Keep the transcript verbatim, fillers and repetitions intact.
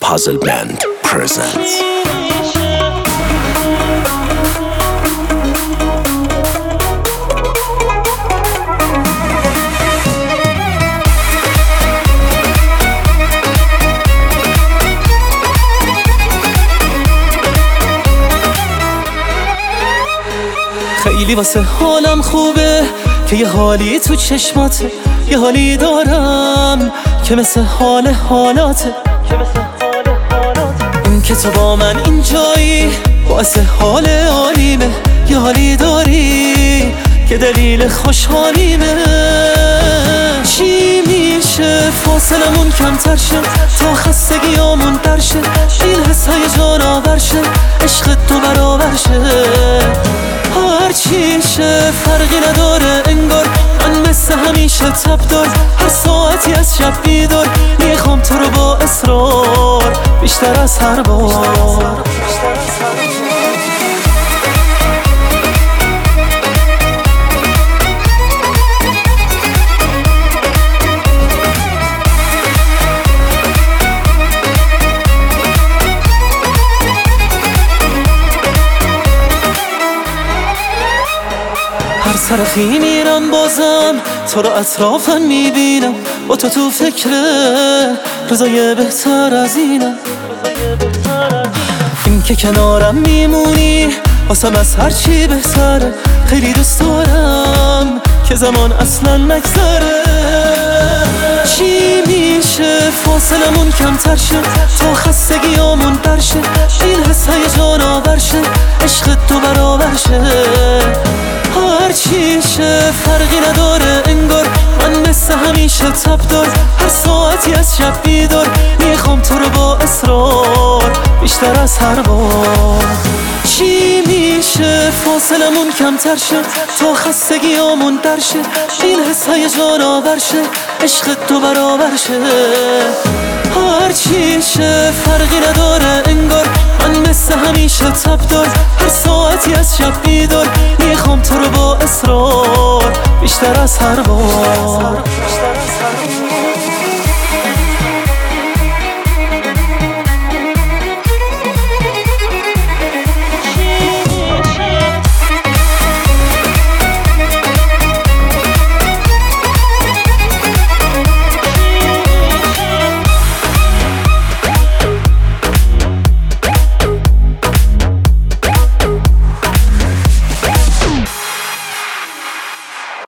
Puzzle Band presents. خیلی واسه حالم خوبه که یه حالی تو چشماته، یه حالی دارم که مثل حال حالاته. این که تو با من اینجایی باعث حال عالیمه، یه حالی داری که دلیل خوشحالیمه. چی میشه فاصلمون کمتر شه تا خستگیامون در شه، این حس هیجان آور شه، عشق تو برابر شه. هر چی شه فرقی نداره انگار من مثل همیشه تب دار، هر ساعتی از شب بیدار میخوام تو رو با اصرار بیشتر از هر بار. هر سرخی میرم بازم تو رو اطرافم میبینم، با تو تو فکره روزای بهتر از اینم. این که کنارم میمونی واسم از هر چی بهتره، خیلی دوست دارم که زمان اصلا نگذره. چی میشه فاصلمون کمتر شه تا خستگیامون در شه، این حس هیجان آور شه، عشق تو برابر شه. هر چی شه فرقی نداره انگار من مثل همیشه تب دار، هر ساعتی از شب بیدار میخوام تو رو با اصرار بیشتر از هر بار. چی میشه فاصلمون کمتر شه تا خستگیامون در شه، این حس هیجان آور شه، عشق تو برابر شه. هر چی شه فرقی نداره انگار من مثل همیشه تب دار، هر ساعتی از شب بیدار میخوام تو رو با اصرار بیشتر از هر بار.